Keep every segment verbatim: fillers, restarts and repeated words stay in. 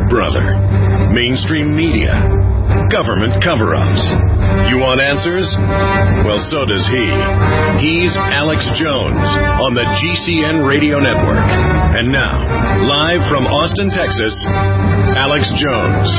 brother. Mainstream media. Government cover-ups. You want answers? Well, so does he. He's Alex Jones on the G C N Radio Network. And now, live from Austin, Texas, Alex Jones.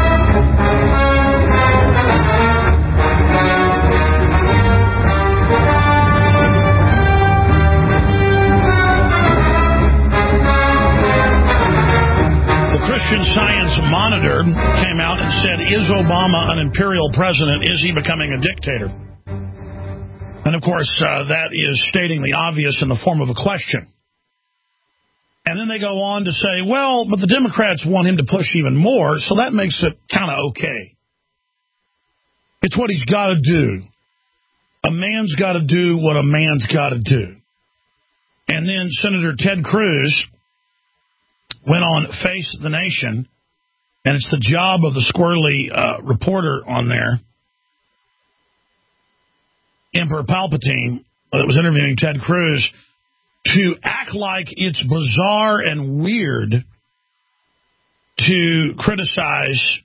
Christian Science Monitor came out and said, is Obama an imperial president? Is he becoming a dictator? And, of course, uh, that is stating the obvious in the form of a question. And then they go on to say, well, but the Democrats want him to push even more, so that makes it kind of okay. It's what he's got to do. A man's got to do what a man's got to do. And then Senator Ted Cruz went on Face the Nation, and it's the job of the squirrely uh, reporter on there, Emperor Palpatine, that was interviewing Ted Cruz, to act like it's bizarre and weird to criticize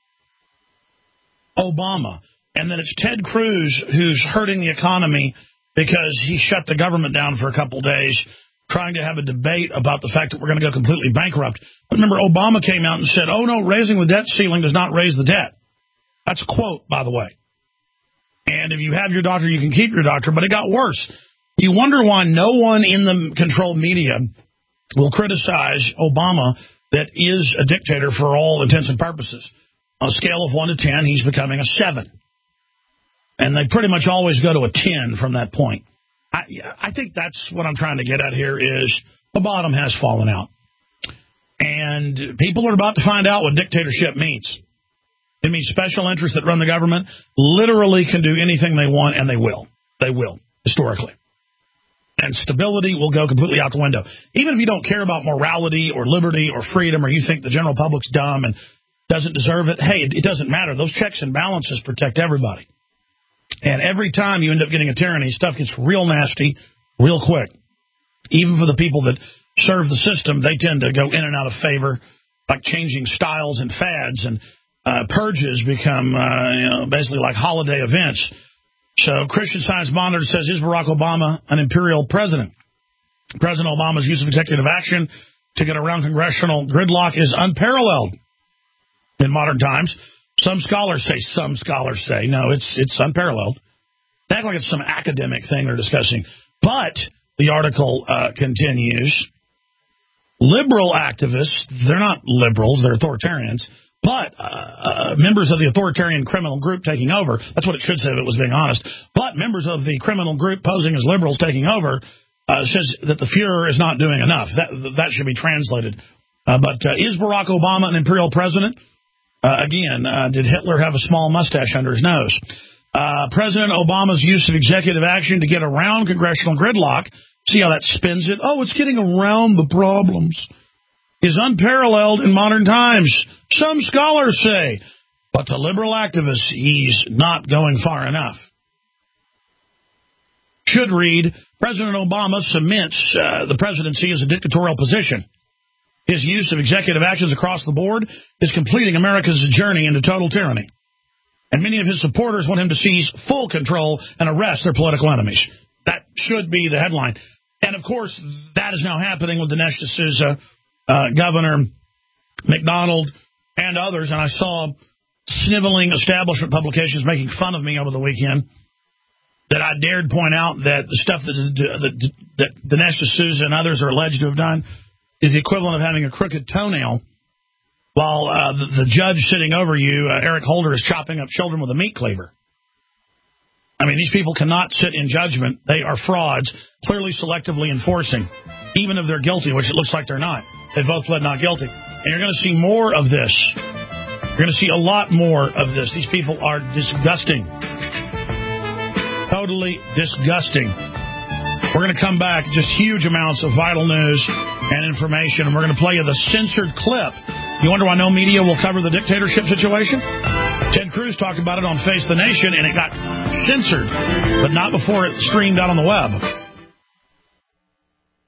Obama, and that it's Ted Cruz who's hurting the economy because he shut the government down for a couple days, trying to have a debate about the fact that we're going to go completely bankrupt. But remember, Obama came out and said, oh, no, raising the debt ceiling does not raise the debt. That's a quote, by the way. And if you have your doctor, you can keep your doctor. But it got worse. You wonder why no one in the controlled media will criticize Obama that is a dictator for all intents and purposes. On a scale of one to ten, he's becoming a seven. And they pretty much always go to a ten from that point. I, I think that's what I'm trying to get at here is the bottom has fallen out. And people are about to find out what dictatorship means. It means special interests that run the government literally can do anything they want, and they will. They will, historically. And stability will go completely out the window. Even if you don't care about morality or liberty or freedom, or you think the general public's dumb and doesn't deserve it, hey, it, it doesn't matter. Those checks and balances protect everybody. And every time you end up getting a tyranny, stuff gets real nasty real quick. Even for the people that serve the system, they tend to go in and out of favor, like changing styles and fads. And uh, purges become uh, you know, basically like holiday events. So Christian Science Monitor says, is Barack Obama an imperial president? President Obama's use of executive action to get around congressional gridlock is unparalleled in modern times. Some scholars say, some scholars say, no, it's it's unparalleled. They act like it's some academic thing they're discussing. But the article uh, continues, liberal activists, they're not liberals, they're authoritarians, but uh, uh, members of the authoritarian criminal group taking over, that's what it should say if it was being honest, but members of the criminal group posing as liberals taking over uh, says that the Fuhrer is not doing enough. That, that should be translated. Uh, but uh, is Barack Obama an imperial president? Uh, again, uh, did Hitler have a small mustache under his nose? Uh, President Obama's use of executive action to get around congressional gridlock, see how that spins it? Oh, it's getting around the problems, is unparalleled in modern times. Some scholars say, but to liberal activists, he's not going far enough. Should read, President Obama cements uh, the presidency as a dictatorial position. His use of executive actions across the board is completing America's journey into total tyranny. And many of his supporters want him to seize full control and arrest their political enemies. That should be the headline. And, of course, that is now happening with Dinesh D'Souza, uh, Governor McDonald, and others. And I saw sniveling establishment publications making fun of me over the weekend that I dared point out that the stuff that, that, that Dinesh D'Souza and others are alleged to have done is the equivalent of having a crooked toenail while uh, the, the judge sitting over you, uh, Eric Holder, is chopping up children with a meat cleaver. I mean, these people cannot sit in judgment. They are frauds, clearly selectively enforcing, even if they're guilty, which it looks like they're not. They both pled not guilty. And you're going to see more of this. You're going to see a lot more of this. These people are disgusting. Totally disgusting. We're going to come back, just huge amounts of vital news and information, and we're going to play you the censored clip. You wonder why no media will cover the dictatorship situation? Ted Cruz talked about it on Face the Nation, and it got censored, but not before it streamed out on the web.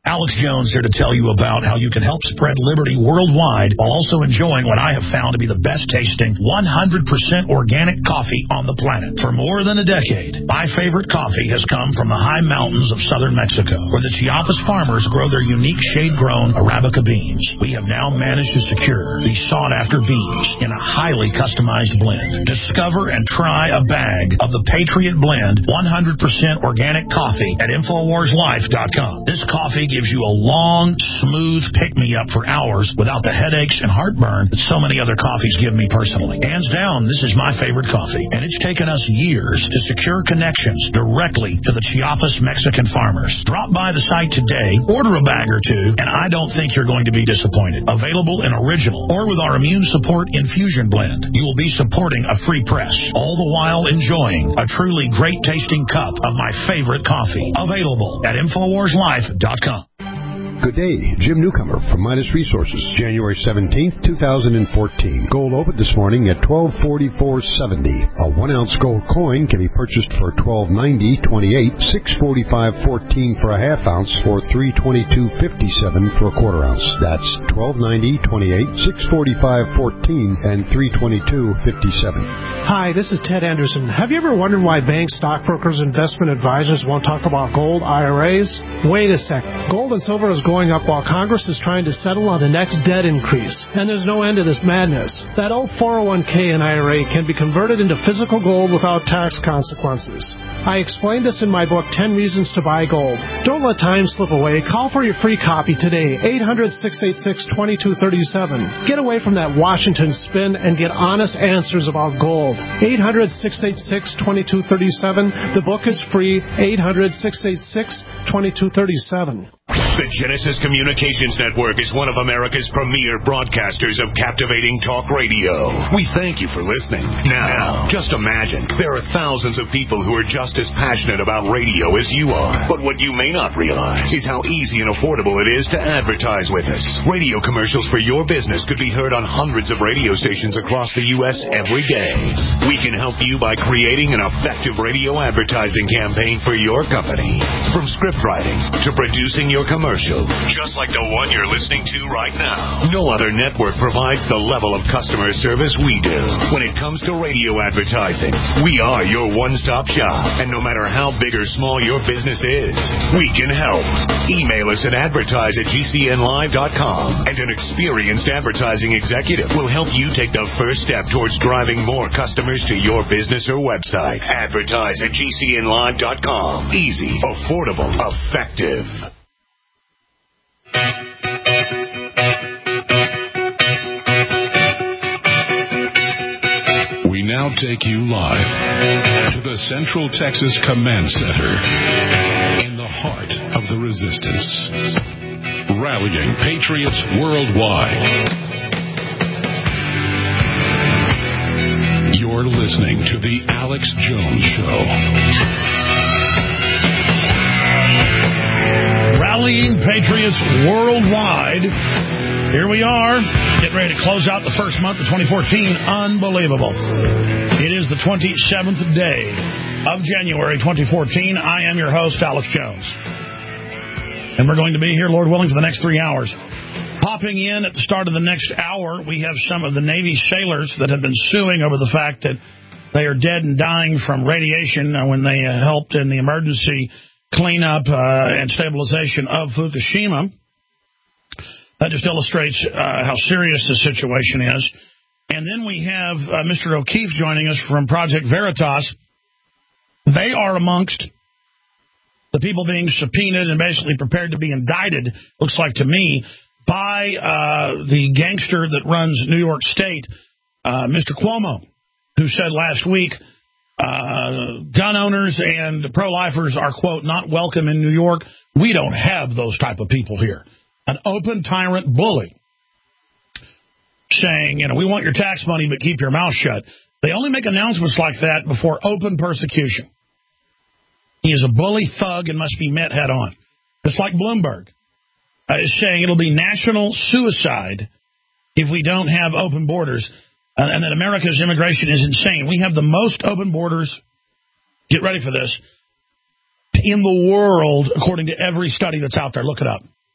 Alex Jones here to tell you about how you can help spread liberty worldwide while also enjoying what I have found to be the best tasting one hundred percent organic coffee on the planet. For more than a decade, my favorite coffee has come from the high mountains of southern Mexico, where the Chiapas farmers grow their unique shade-grown Arabica beans. We have now managed to secure these sought-after beans in a highly customized blend. Discover and try a bag of the Patriot Blend one hundred percent organic coffee at Infowars Life dot com. This coffee gives you a long, smooth pick-me-up for hours without the headaches and heartburn that so many other coffees give me personally. Hands down, this is my favorite coffee, and it's taken us years to secure connections directly to the Chiapas Mexican farmers. Drop by the site today, order a bag or two, and I don't think you're going to be disappointed. Available in original or with our Immune Support Infusion Blend. You will be supporting a free press, all the while enjoying a truly great-tasting cup of my favorite coffee. Available at Infowars Life dot com. Good day, Jim Newcomer from Midas Resources, January seventeenth, two thousand fourteen. Gold opened this morning at twelve forty-four seventy. A one-ounce gold coin can be purchased for twelve ninety twenty-eight, six forty-five fourteen for a half ounce, or three twenty-two fifty-seven for a quarter ounce. That's twelve ninety twenty-eight, six forty-five fourteen, and three twenty-two fifty-seven. Hi, this is Ted Anderson. Have you ever wondered why banks, stockbrokers, investment advisors won't talk about gold I R As? Wait a sec. Gold and silver is going up while Congress is trying to settle on the next debt increase, and there's no end to this madness. That old four oh one k and I R A can be converted into physical gold without tax consequences. I explained this in my book, ten Reasons to Buy Gold. Don't let time slip away. Call for your free copy today, eight hundred, six eight six, two two three seven. Get away from that Washington spin and get honest answers about gold. eight hundred, six eight six, two two three seven. The book is free, eight hundred, six eight six, two two three seven. The Genesis Communications Network is one of America's premier broadcasters of captivating talk radio. We thank you for listening. Now, just imagine, there are thousands of people who are just as passionate about radio as you are. But what you may not realize is how easy and affordable it is to advertise with us. Radio commercials for your business could be heard on hundreds of radio stations across the U S every day. We can help you by creating an effective radio advertising campaign for your company. From script writing to producing your commercial, just like the one you're listening to right now. No other network provides the level of customer service we do. When it comes to radio advertising, we are your one-stop shop. And no matter how big or small your business is, we can help. Email us at advertise at G C N live dot com, and an experienced advertising executive will help you take the first step towards driving more customers to your business or website. Advertise at G C N live dot com. Easy, affordable, effective. We now take you live to the Central Texas Command Center in the heart of the resistance, rallying patriots worldwide. You're listening to The Alex Jones Show. Rallying patriots worldwide. Here we are, getting ready to close out the first month of twenty fourteen. Unbelievable. It is the twenty-seventh day of January twenty fourteen. I am your host, Alex Jones. And we're going to be here, Lord willing, for the next three hours. Popping in at the start of the next hour, we have some of the Navy sailors that have been suing over the fact that they are dead and dying from radiation when they helped in the emergency cleanup uh, and stabilization of Fukushima. That just illustrates uh, how serious the situation is. And then we have uh, Mister O'Keefe joining us from Project Veritas. They are amongst the people being subpoenaed and basically prepared to be indicted, looks like to me, by uh, the gangster that runs New York State, uh, Mister Cuomo, who said last week, Uh, gun owners and pro-lifers are, quote, not welcome in New York. We don't have those type of people here. An open tyrant bully saying, you know, we want your tax money, but keep your mouth shut. They only make announcements like that before open persecution. He is a bully thug and must be met head on. Just like Bloomberg uh, is saying it'll be national suicide if we don't have open borders. Uh, and that America's immigration is insane. We have the most open borders, get ready for this, in the world, according to every study that's out there. Look it up.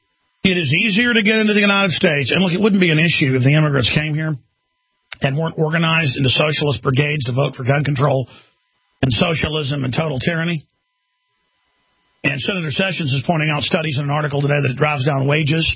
It is easier to get into the United States. And look, it wouldn't be an issue if the immigrants came here and weren't organized into socialist brigades to vote for gun control and socialism and total tyranny. And Senator Sessions is pointing out studies in an article today that it drives down wages.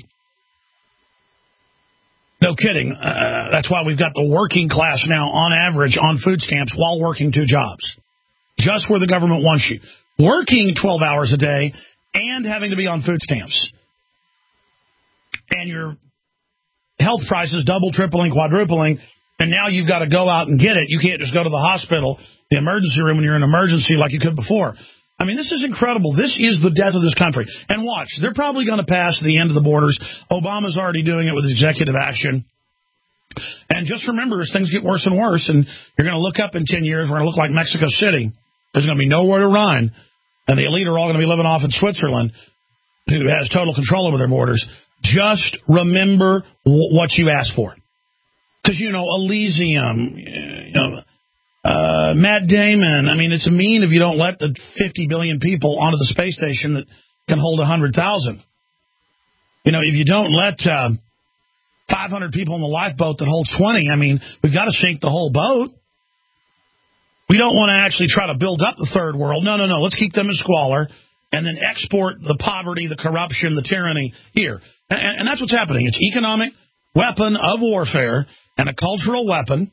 No kidding. Uh, that's why we've got the working class now, on average, on food stamps while working two jobs. Just where the government wants you. Working twelve hours a day and having to be on food stamps. And your health prices double, tripling, quadrupling, and now you've got to go out and get it. You can't just go to the hospital, the emergency room when you're in an emergency like you could before. I mean, this is incredible. This is the death of this country. And watch, they're probably going to pass the end of the borders. Obama's already doing it with executive action. And just remember, as things get worse and worse, and you're going to look up in ten years, we're going to look like Mexico City. There's going to be nowhere to run. And the elite are all going to be living off in Switzerland, who has total control over their borders. Just remember w- what you asked for. Because, you know, Elysium, you know, Uh, Matt Damon, I mean, it's mean if you don't let the fifty billion people onto the space station that can hold one hundred thousand. You know, if you don't let uh, five hundred people in the lifeboat that holds twenty, I mean, we've got to sink the whole boat. We don't want to actually try to build up the third world. No, no, no. Let's keep them in squalor and then export the poverty, the corruption, the tyranny here. And, and that's what's happening. It's economic weapon of warfare and a cultural weapon.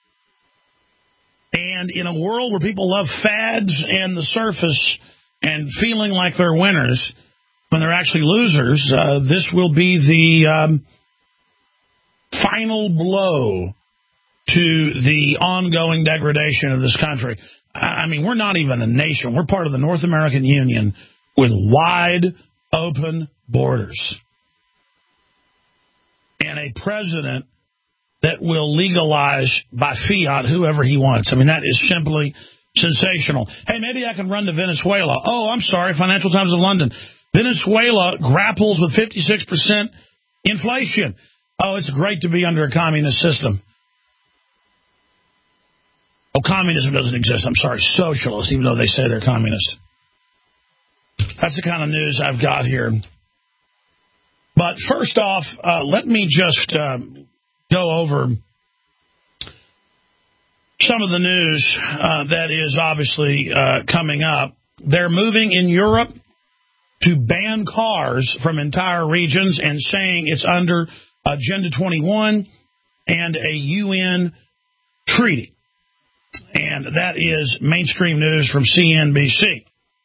And in a world where people love fads and the surface and feeling like they're winners when they're actually losers, uh, this will be the um, final blow to the ongoing degradation of this country. I mean, we're not even a nation. We're part of the North American Union with wide open borders. And a president that will legalize by fiat whoever he wants. I mean, that is simply sensational. Hey, maybe I can run to Venezuela. Oh, I'm sorry, Financial Times of London. Venezuela grapples with fifty-six percent inflation. Oh, it's great to be under a communist system. Oh, communism doesn't exist. I'm sorry, socialist, even though they say they're communist. That's the kind of news I've got here. But first off, uh, let me just... Uh, go over some of the news uh, that is obviously uh, coming up. They're moving in Europe to ban cars from entire regions and saying it's under Agenda twenty-one and a U N treaty. And that is mainstream news from C N B C.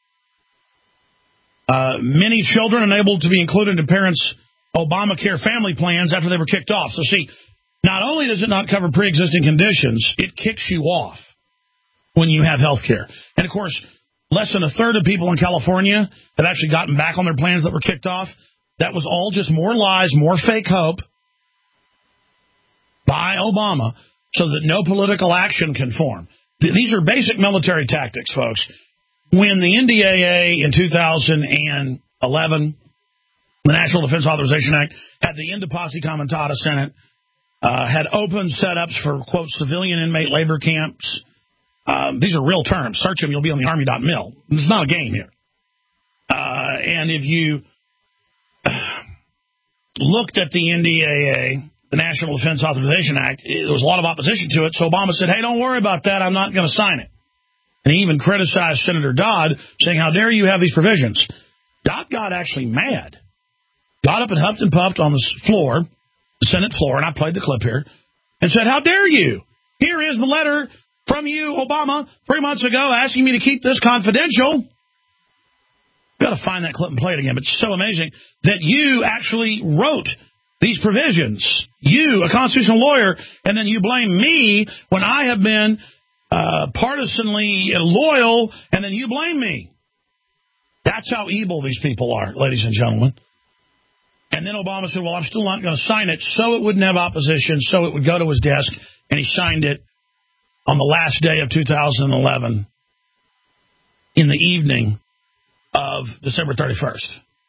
Uh, many children unable to be included in parents' Obamacare family plans after they were kicked off. So see, not only does it not cover pre-existing conditions, it kicks you off when you have health care. And, of course, less than a third of people in California had actually gotten back on their plans that were kicked off. That was all just more lies, more fake hope by Obama so that no political action can form. These are basic military tactics, folks. When the N D A A in two thousand eleven, the National Defense Authorization Act, had the End of Posse Comitatus Senate, Uh, had open setups for, quote, civilian inmate labor camps. Um, these are real terms. Search them, you'll be on the Army dot mil. It's not a game here. Uh, and if you looked at the N D A A, the National Defense Authorization Act, there was a lot of opposition to it, so Obama said, hey, don't worry about that, I'm not going to sign it. And he even criticized Senator Dodd, saying, how dare you have these provisions? Dodd got actually mad. Got up and huffed and puffed on the floor, the Senate floor, and I played the clip here, and said, how dare you? Here is the letter from you, Obama, three months ago asking me to keep this confidential. You've got to find that clip and play it again, but it's so amazing that you actually wrote these provisions. You, a constitutional lawyer, and then you blame me when I have been uh, partisanly loyal, and then you blame me. That's how evil these people are, ladies and gentlemen. And then Obama said, well, I'm still not going to sign it, so it wouldn't have opposition, so it would go to his desk, and he signed it on the last day of two thousand eleven in the evening of December thirty-first.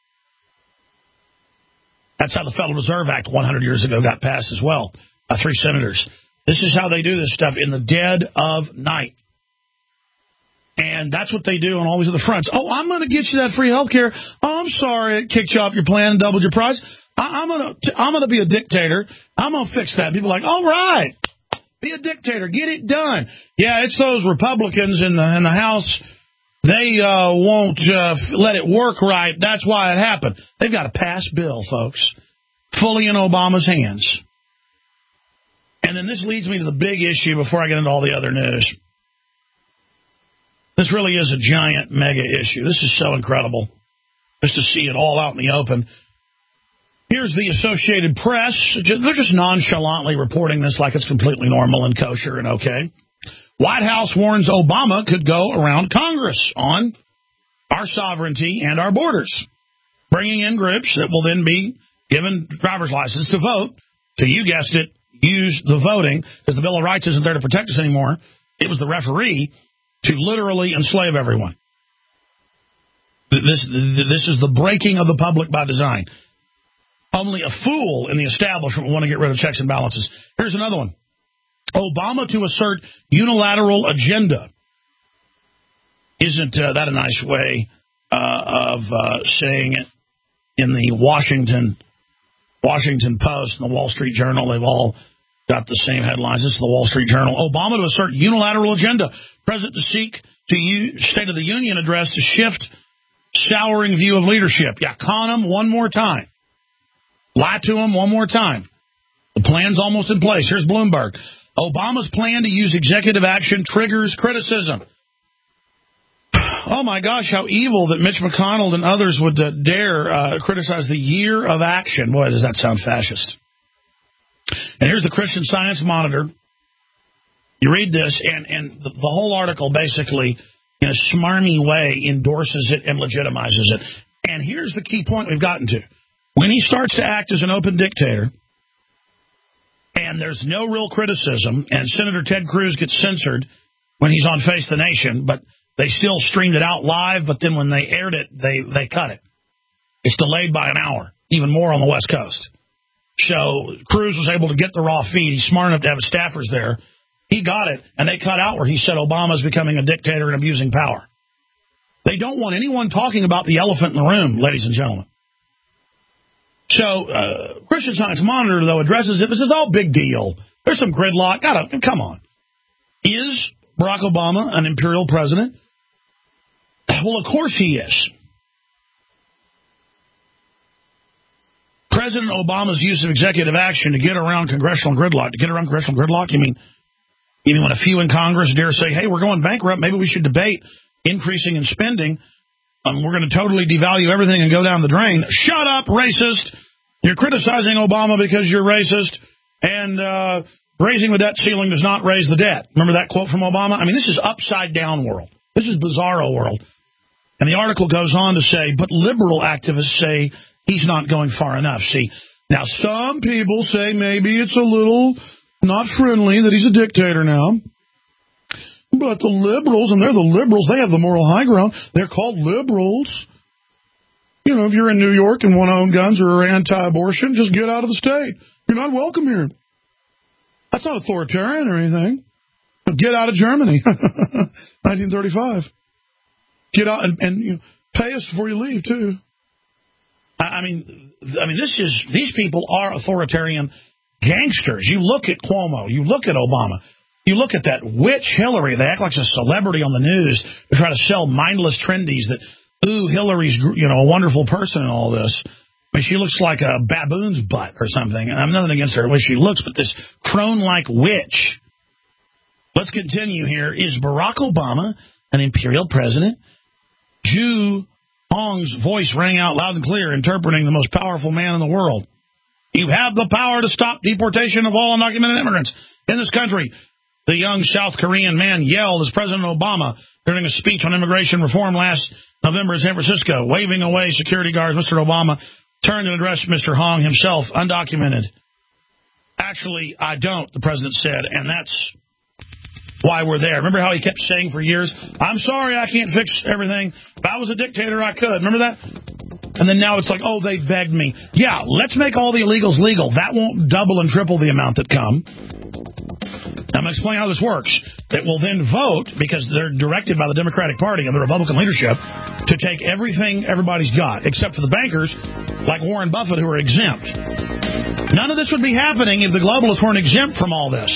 That's how the Federal Reserve Act one hundred years ago got passed as well by three senators. This is how they do this stuff in the dead of night. And that's what they do on all these other fronts. Oh, I'm going to get you that free health care. Oh, I'm sorry it kicked you off your plan and doubled your price. I, I'm going to I'm going to be a dictator. I'm going to fix that. People are like, all right, be a dictator. Get it done. Yeah, it's those Republicans in the in the House. They uh, won't uh, let it work right. That's why it happened. They've got a passed bill, folks, fully in Obama's hands. And then this leads me to the big issue before I get into all the other news. This really is a giant mega issue. This is so incredible just to see it all out in the open. Here's the Associated Press. They're just nonchalantly reporting this like it's completely normal and kosher and okay. White House warns Obama could go around Congress on our sovereignty and our borders, bringing in groups that will then be given driver's license to vote. So you guessed it, use the voting, because the Bill of Rights isn't there to protect us anymore. It was the referee to literally enslave everyone. This, this is the breaking of the public by design. Only a fool in the establishment will want to get rid of checks and balances. Here's another one. Obama to assert unilateral agenda. Isn't uh, that a nice way uh, of uh, saying it? In the Washington Washington Post and the Wall Street Journal, they've all got the same headlines. This is the Wall Street Journal. Obama to assert unilateral agenda. President to seek to use State of the Union address to shift souring view of leadership. Yeah, con him one more time. Lie to him one more time. The plan's almost in place. Here's Bloomberg. Obama's plan to use executive action triggers criticism. Oh, my gosh, how evil that Mitch McConnell and others would uh, dare uh, criticize the year of action. Boy, does that sound fascist. And here's the Christian Science Monitor. You read this, and, and the, the whole article basically, in a smarmy way, endorses it and legitimizes it. And here's the key point we've gotten to. When he starts to act as an open dictator, and there's no real criticism, and Senator Ted Cruz gets censored when he's on Face the Nation, but they still streamed it out live, but then when they aired it, they, they cut it. It's delayed by an hour, even more on the West Coast. So Cruz was able to get the raw feed. He's smart enough to have his staffers there. He got it, and they cut out where he said Obama's becoming a dictator and abusing power. They don't want anyone talking about the elephant in the room, ladies and gentlemen. So uh, Christian Science Monitor, though, addresses it. This is all big deal. There's some gridlock. Gotta, come on. Is Barack Obama an imperial president? Well, of course he is. President Obama's use of executive action to get around congressional gridlock. To get around congressional gridlock, you mean, you mean when a few in Congress dare say, hey, we're going bankrupt, maybe we should debate increasing in spending. Um, we're going to totally devalue everything and go down the drain. Shut up, racist. You're criticizing Obama because you're racist, and uh, raising the debt ceiling does not raise the debt. Remember that quote from Obama? I mean, this is upside down world. This is bizarro world. And the article goes on to say, but liberal activists say he's not going far enough. See, now some people say maybe it's a little not friendly that he's a dictator now. But the liberals, and they're the liberals, they have the moral high ground. They're called liberals. You know, if you're in New York and want to own guns or are anti-abortion, just get out of the state. You're not welcome here. That's not authoritarian or anything. Get out of Germany. nineteen thirty-five. Get out and, and you know, pay us before you leave, too. I, I mean, I mean, this is these people are authoritarian gangsters. You look at Cuomo. You look at Obama. You look at that witch Hillary. They act like a celebrity on the news to try to sell mindless trendies that, ooh, Hillary's, you know, a wonderful person and all this. I mean, she looks like a baboon's butt or something. And I'm nothing against her the way she looks, but this crone-like witch. Let's continue here. Is Barack Obama an imperial president? Zhu Hong's voice rang out loud and clear, interpreting the most powerful man in the world. You have the power to stop deportation of all undocumented immigrants in this country. The young South Korean man yelled as President Obama during a speech on immigration reform last November in San Francisco, waving away security guards. Mister Obama turned and addressed Mister Hong himself, undocumented. Actually, I don't, the president said, and that's why we're there. Remember how he kept saying for years, I'm sorry I can't fix everything. If I was a dictator, I could. Remember that? And then now it's like, oh, they begged me. Yeah, let's make all the illegals legal. That won't double and triple the amount that come. Now, I'm going to explain how this works. That will then vote, because they're directed by the Democratic Party and the Republican leadership, to take everything everybody's got, except for the bankers like Warren Buffett, who are exempt. None of this would be happening if the globalists weren't exempt from all this.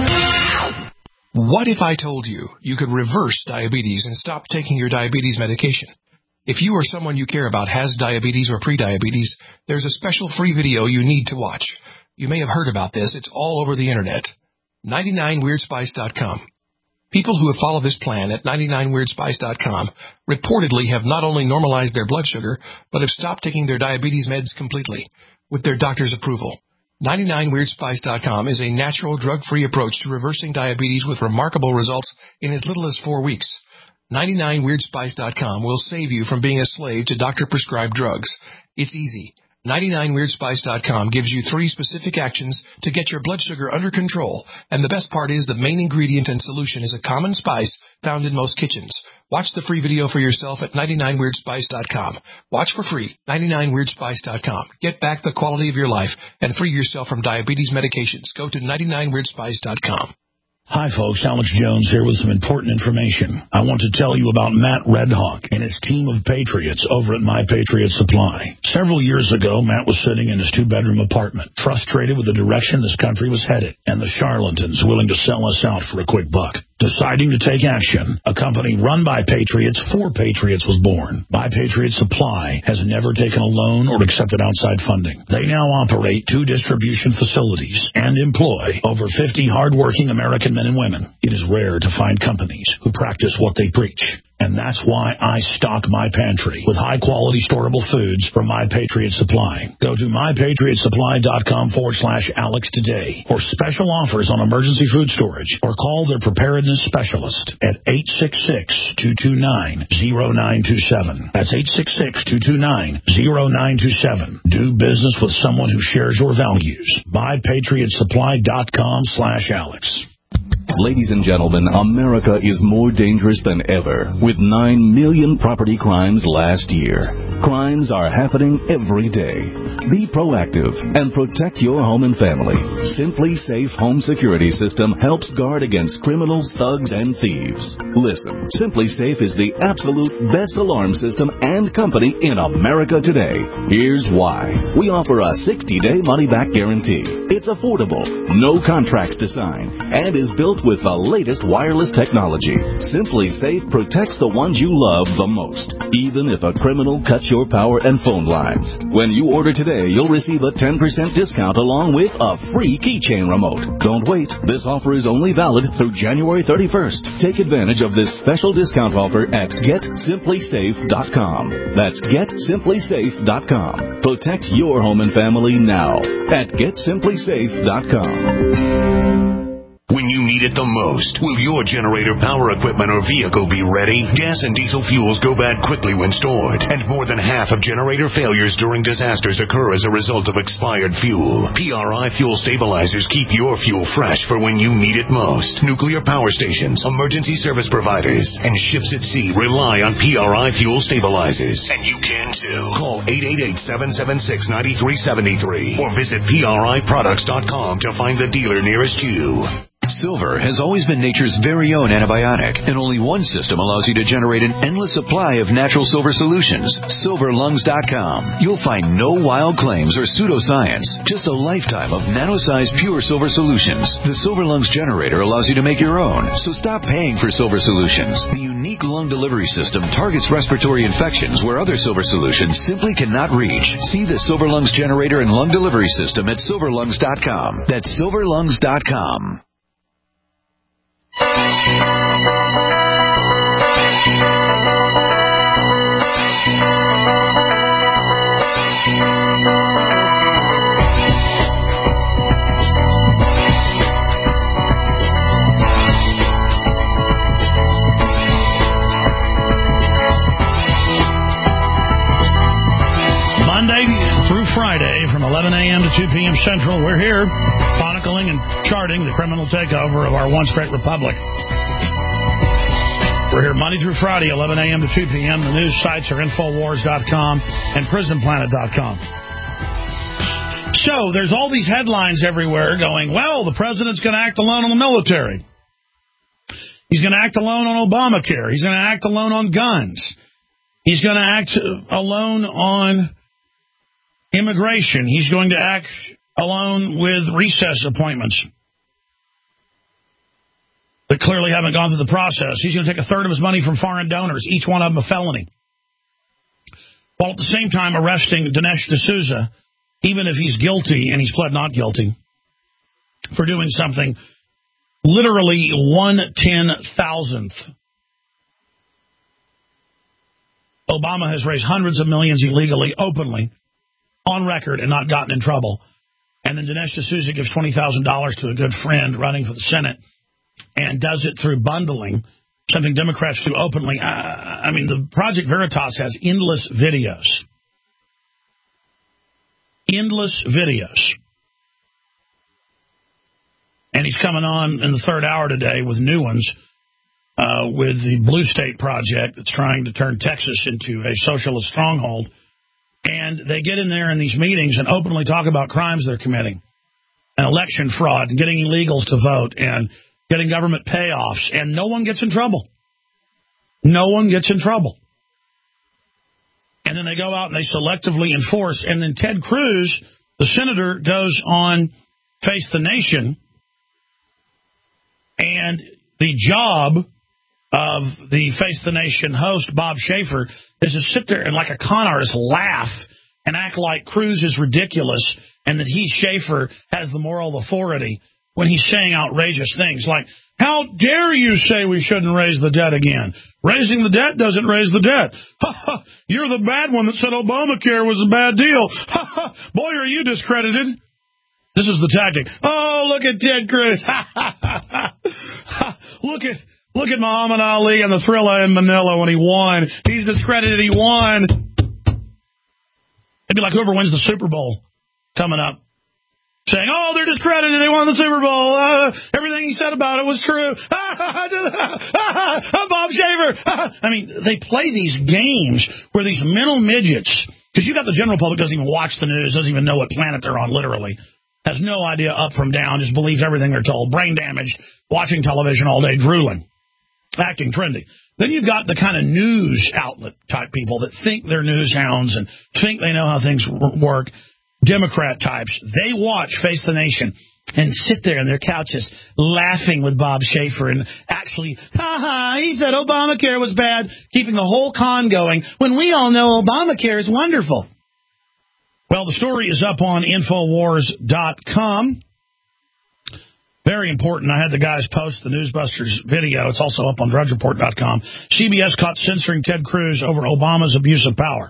What if I told you you could reverse diabetes and stop taking your diabetes medication? If you or someone you care about has diabetes or prediabetes, there's a special free video you need to watch. You may have heard about this. It's all over the Internet. ninety-nine weird spice dot com. People who have followed this plan at ninety-nine weird spice dot com reportedly have not only normalized their blood sugar, but have stopped taking their diabetes meds completely, with their doctor's approval. ninety-nine weird spice dot com is a natural, drug-free approach to reversing diabetes with remarkable results in as little as four weeks. ninety-nine weird spice dot com will save you from being a slave to doctor-prescribed drugs. It's easy. ninety-nine weird spice dot com gives you three specific actions to get your blood sugar under control. And the best part is the main ingredient and solution is a common spice found in most kitchens. Watch the free video for yourself at ninety-nine weird spice dot com. Watch for free, ninety-nine weird spice dot com. Get back the quality of your life and free yourself from diabetes medications. Go to ninety-nine weird spice dot com. Hi, folks. Alex Jones here with some important information. I want to tell you about Matt Redhawk and his team of patriots over at My Patriot Supply. Several years ago, Matt was sitting in his two-bedroom apartment, frustrated with the direction this country was headed and the charlatans willing to sell us out for a quick buck. Deciding to take action, a company run by patriots for patriots was born. My Patriot Supply has never taken a loan or accepted outside funding. They now operate two distribution facilities and employ over fifty hardworking American men and women. It is rare to find companies who practice what they preach. And that's why I stock my pantry with high-quality storable foods from My Patriot Supply. Go to my patriot supply dot com forward slash Alex today for special offers on emergency food storage, or call their preparedness specialist at eight six six, two two nine, zero nine two seven. That's eight six six, two two nine, zero nine two seven. Do business with someone who shares your values. my patriot supply dot com slash Alex. Ladies and gentlemen, America is more dangerous than ever, with nine million property crimes last year. Crimes are happening every day. Be proactive and protect your home and family. Simply Safe Home Security System helps guard against criminals, thugs, and thieves. Listen, Simply Safe is the absolute best alarm system and company in America today. Here's why. We offer a sixty-day money-back guarantee. It's affordable, no contracts to sign, and is built with the latest wireless technology. Simply Safe protects the ones you love the most, even if a criminal cuts your power and phone lines. When you order today, you'll receive a ten percent discount along with a free keychain remote. Don't wait. This offer is only valid through January thirty-first. Take advantage of this special discount offer at get simply safe dot com. That's get simply safe dot com. Protect your home and family now at get simply safe dot com. When you need it the most, will your generator, power equipment, or vehicle be ready? Gas and diesel fuels go bad quickly when stored, and more than half of generator failures during disasters occur as a result of expired fuel. P R I Fuel Stabilizers keep your fuel fresh for when you need it most. Nuclear power stations, emergency service providers, and ships at sea rely on P R I Fuel Stabilizers. And you can too. Call eight eight eight, seven seven six, nine three seven three or visit P R I products dot com to find the dealer nearest you. Silver has always been nature's very own antibiotic, and only one system allows you to generate an endless supply of natural silver solutions. silver lungs dot com. You'll find no wild claims or pseudoscience, just a lifetime of nano-sized pure silver solutions. The Silver Lungs generator allows you to make your own, so stop paying for silver solutions. The unique lung delivery system targets respiratory infections where other silver solutions simply cannot reach. See the Silver Lungs generator and lung delivery system at silver lungs dot com. That's silver lungs dot com. Monday through Friday from eleven a.m. to two p.m. Central, we're here chronicling and charting the criminal takeover of our once great republic. We're here Monday through Friday, eleven a.m. to two p.m. The news sites are infowars dot com and prison planet dot com. So there's all these headlines everywhere going, well, the president's going to act alone on the military. He's going to act alone on Obamacare. He's going to act alone on guns. He's going to act alone on immigration. He's going to act alone with recess appointments that clearly haven't gone through the process. He's going to take a third of his money from foreign donors, each one of them a felony, while at the same time arresting Dinesh D'Souza, even if he's guilty, and he's pled not guilty, for doing something literally one ten thousandth. Obama has raised hundreds of millions illegally, openly, on record, and not gotten in trouble. And then Dinesh D'Souza gives twenty thousand dollars to a good friend running for the Senate and does it through bundling, something Democrats do openly. Uh, I mean, the Project Veritas has endless videos. Endless videos. And he's coming on in the third hour today with new ones, uh, with the Blue State Project that's trying to turn Texas into a socialist stronghold. And they get in there in these meetings and openly talk about crimes they're committing, and election fraud, and getting illegals to vote, and getting government payoffs, and no one gets in trouble. No one gets in trouble. And then they go out and they selectively enforce. And then Ted Cruz, the senator, goes on Face the Nation, and the job of the Face the Nation host, Bob Schaefer, is to sit there and, like a con artist, laugh and act like Cruz is ridiculous and that he, Schaefer, has the moral authority when he's saying outrageous things like, how dare you say we shouldn't raise the debt again? Raising the debt doesn't raise the debt. Ha ha! You're the bad one that said Obamacare was a bad deal. Ha ha! Boy, are you discredited. This is the tactic. Oh, look at Ted Cruz. Ha ha ha ha! Look at look at Muhammad Ali and the Thriller in Manila when he won. He's discredited. He won. It'd be like whoever wins the Super Bowl coming up, saying, oh, they're discredited, they won the Super Bowl, uh, everything he said about it was true. Bob Schaefer. I mean, they play these games where these mental midgets, because you got the general public doesn't even watch the news, doesn't even know what planet they're on, literally, has no idea up from down, just believes everything they're told, brain damaged, watching television all day, drooling, acting trendy. Then you've got the kind of news outlet type people that think they're news hounds and think they know how things work. Democrat types, they watch Face the Nation and sit there in their couches laughing with Bob Schaefer and actually, ha-ha, he said Obamacare was bad, keeping the whole con going when we all know Obamacare is wonderful. Well, the story is up on Infowars dot com. Very important. I had the guys post the Newsbusters video. It's also up on Drudge Report dot com. C B S caught censoring Ted Cruz over Obama's abuse of power.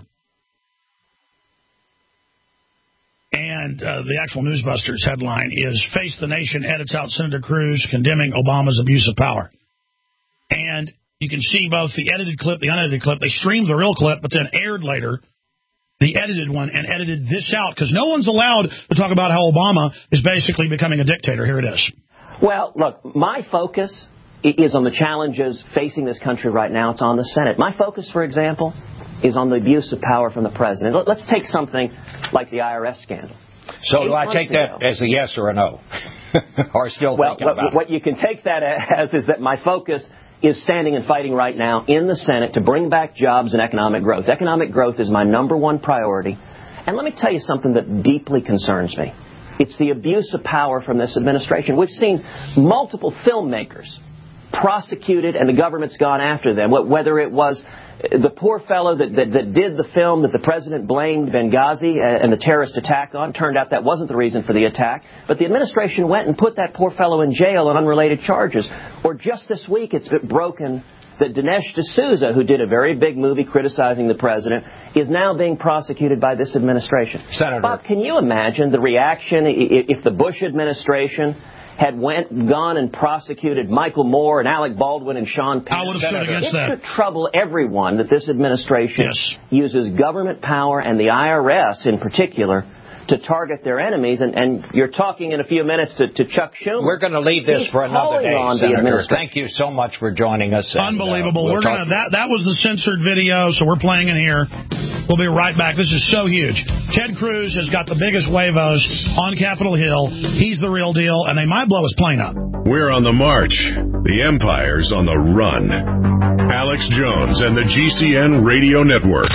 And uh, the actual Newsbusters headline is, Face the Nation edits out Senator Cruz condemning Obama's abuse of power. And you can see both the edited clip, the unedited clip. They streamed the real clip, but then aired later the edited one and edited this out, because no one's allowed to talk about how Obama is basically becoming a dictator. Here it is. Well, look, my focus is on the challenges facing this country right now. It's on the Senate. My focus, for example, is on the abuse of power from the president. Let's take something like the I R S scandal. So do I take that as a yes or a no? Or still well, thinking what, about what you can take that as is that my focus is standing and fighting right now in the Senate to bring back jobs and economic growth. Economic growth is my number one priority. And let me tell you something that deeply concerns me. It's the abuse of power from this administration. We've seen multiple filmmakers prosecuted, and the government's gone after them, whether it was the poor fellow that, that, that did the film that the president blamed Benghazi and the terrorist attack on. Turned out that wasn't the reason for the attack. But the administration went and put that poor fellow in jail on unrelated charges. Or just this week, it's broken that Dinesh D'Souza, who did a very big movie criticizing the president, is now being prosecuted by this administration. Senator. Bob, can you imagine the reaction if the Bush administration had went, gone and prosecuted Michael Moore and Alec Baldwin and Sean Penn? I would have stood against it that. It should trouble everyone that this administration yes. uses government power and the I R S in particular to target their enemies. And, and you're talking in a few minutes to, to Chuck Schumer. We're going to leave this He's for another day, on Senator. Thank you so much for joining us. And, Unbelievable. Uh, we'll we're gonna that that was the censored video, so we're playing it here. We'll be right back. This is so huge. Ted Cruz has got the biggest huevos on Capitol Hill. He's the real deal, and they might blow his plane up. We're on the march. The empire's on the run. Alex Jones and the G C N Radio Network.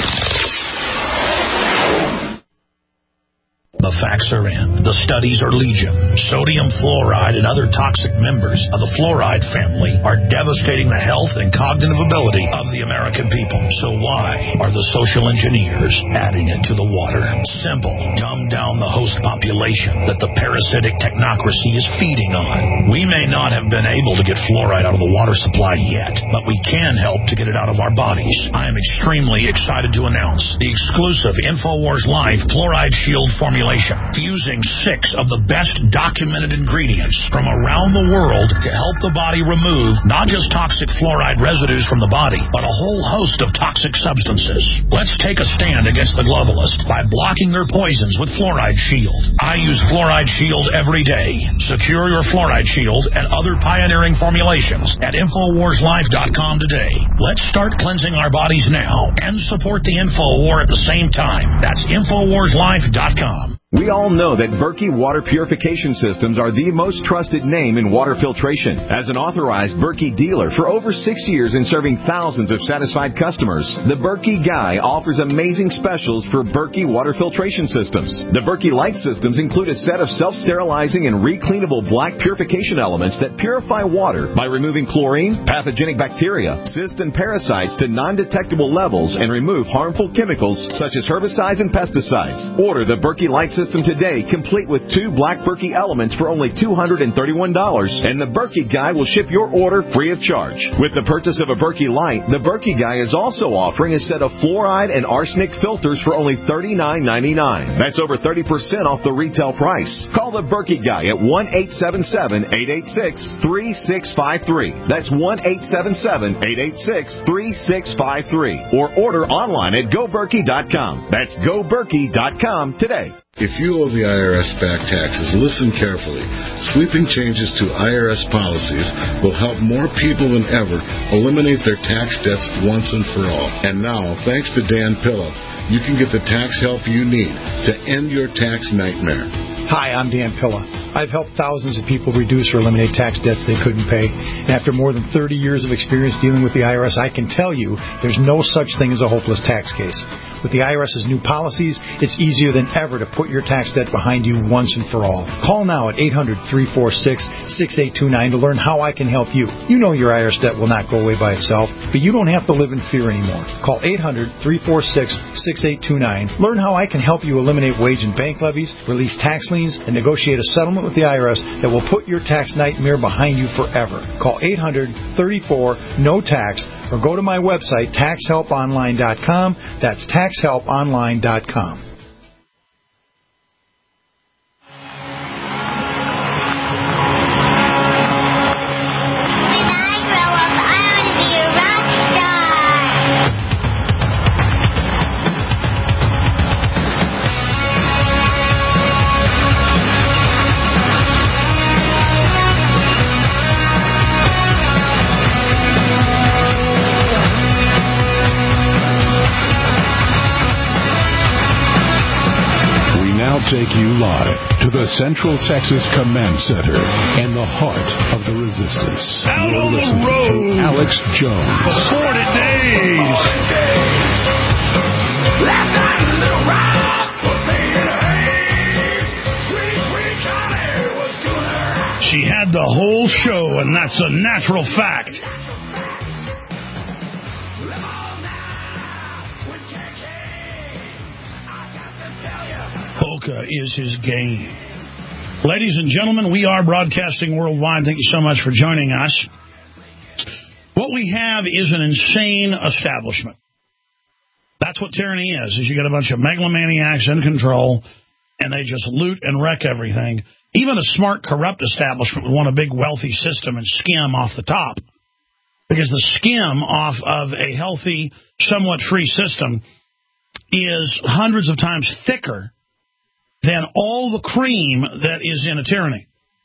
The facts are in. The studies are legion. Sodium fluoride and other toxic members of the fluoride family are devastating the health and cognitive ability of the American people. So why are the social engineers adding it to the water? Simple. Dumb down the host population that the parasitic technocracy is feeding on. We may not have been able to get fluoride out of the water supply yet, but we can help to get it out of our bodies. I am extremely excited to announce the exclusive InfoWars Live Fluoride Shield formulation, fusing six of the best documented ingredients from around the world to help the body remove not just toxic fluoride residues from the body, but a whole host of toxic substances. Let's take a stand against the globalists by blocking their poisons with Fluoride Shield. I use Fluoride Shield every day. Secure your Fluoride Shield and other pioneering formulations at Infowars Life dot com today. Let's start cleansing our bodies now and support the InfoWar at the same time. That's Infowars Life dot com. We all know that Berkey Water Purification Systems are the most trusted name in water filtration. As an authorized Berkey dealer for over six years and serving thousands of satisfied customers, the Berkey Guy offers amazing specials for Berkey Water Filtration Systems. The Berkey Light Systems include a set of self-sterilizing and recleanable black purification elements that purify water by removing chlorine, pathogenic bacteria, cysts, and parasites to non-detectable levels and remove harmful chemicals such as herbicides and pesticides. Order the Berkey Light System today, complete with two black Berkey elements for only two hundred thirty-one dollars, and the Berkey Guy will ship your order free of charge. With the purchase of a Berkey Light, the Berkey Guy is also offering a set of fluoride and arsenic filters for only thirty-nine ninety-nine. That's over thirty percent off the retail price. Call the Berkey Guy at one eight seven seven, eight eight six, three six five three. That's one eight seven seven, eight eight six, three six five three. Or order online at go berkey dot com. That's go berkey dot com today. If you owe the I R S back taxes, listen carefully. Sweeping changes to I R S policies will help more people than ever eliminate their tax debts once and for all. And now, thanks to Dan Pilla, you can get the tax help you need to end your tax nightmare. Hi, I'm Dan Pilla. I've helped thousands of people reduce or eliminate tax debts they couldn't pay. And after more than thirty years of experience dealing with the I R S, I can tell you there's no such thing as a hopeless tax case. With the IRS's new policies, it's easier than ever to put your tax debt behind you once and for all. Call now at eight hundred, three four six, six eight two nine to learn how I can help you. You know your I R S debt will not go away by itself, but you don't have to live in fear anymore. Call eight hundred, three four six, six eight two nine. Learn how I can help you eliminate wage and bank levies, release tax liens, and negotiate a settlement with the I R S that will put your tax nightmare behind you forever. Call eight hundred, thirty-four, no tax or go to my website, tax help online dot com. That's tax help online dot com. Take you live to the Central Texas Command Center in the heart of the resistance. Out You're on the listening road to Alex Jones. for forty days. Last night a little ride put me in a haze. Sweet, sweet Johnny was doing her right. She had the whole show, and that's a natural fact. Polka is his game. Ladies and gentlemen, we are broadcasting worldwide. Thank you so much for joining us. What we have is an insane establishment. That's what tyranny is, is you get a bunch of megalomaniacs in control, and they just loot and wreck everything. Even a smart, corrupt establishment would want a big, wealthy system and skim off the top. Because the skim off of a healthy, somewhat free system is hundreds of times thicker and all the cream that is in a tyranny.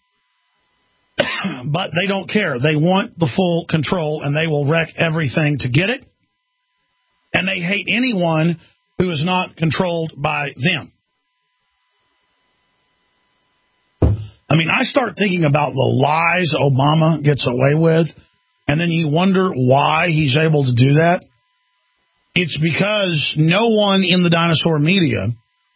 But they don't care. They want the full control, and they will wreck everything to get it. And they hate anyone who is not controlled by them. I mean, I start thinking about the lies Obama gets away with, and then you wonder why he's able to do that. It's because no one in the dinosaur media